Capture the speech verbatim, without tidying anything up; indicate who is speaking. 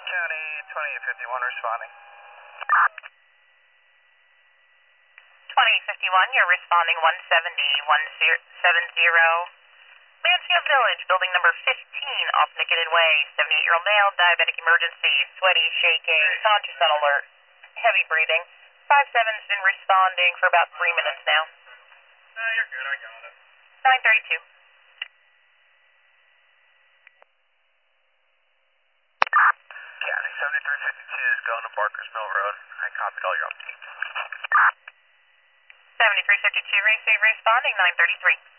Speaker 1: County twenty-eight fifty-one responding.
Speaker 2: twenty-eight fifty-one, you're responding one seventy, one seventy. Mansfield Village, building number fifteen, off Nicotin Way, seventy-eight-year-old male, diabetic emergency, sweaty, shaking, conscious and alert, heavy breathing. five seven's been responding for about three minutes now.
Speaker 1: No, you're good, I got it.
Speaker 2: nine thirty-two.
Speaker 1: County seventy-three fifty-two is going to Barker's Mill Road. I copied all your updates.
Speaker 2: seventy-three fifty-two, receive responding nine thirty-three.